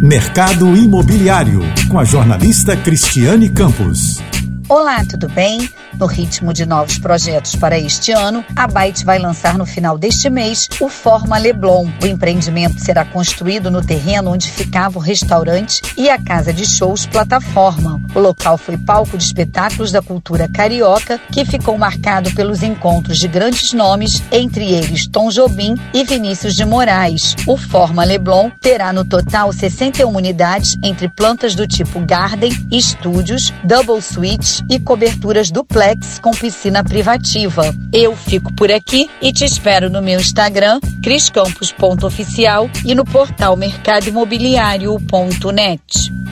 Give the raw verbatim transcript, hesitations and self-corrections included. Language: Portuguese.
Mercado Imobiliário, com a jornalista Cristiane Campos. Olá, tudo bem? No ritmo de novos projetos para este ano, a Byte vai lançar no final deste mês o Forma Leblon. O empreendimento será construído no terreno onde ficava o restaurante e a casa de shows Plataforma. O local foi palco de espetáculos da cultura carioca, que ficou marcado pelos encontros de grandes nomes, entre eles Tom Jobim e Vinícius de Moraes. O Forma Leblon terá no total sessenta e uma unidades entre plantas do tipo garden, estúdios, double suites e coberturas duplex com piscina privativa. Eu fico por aqui e te espero no meu Instagram, cris campos ponto oficial, e no portal mercado imobiliário ponto net.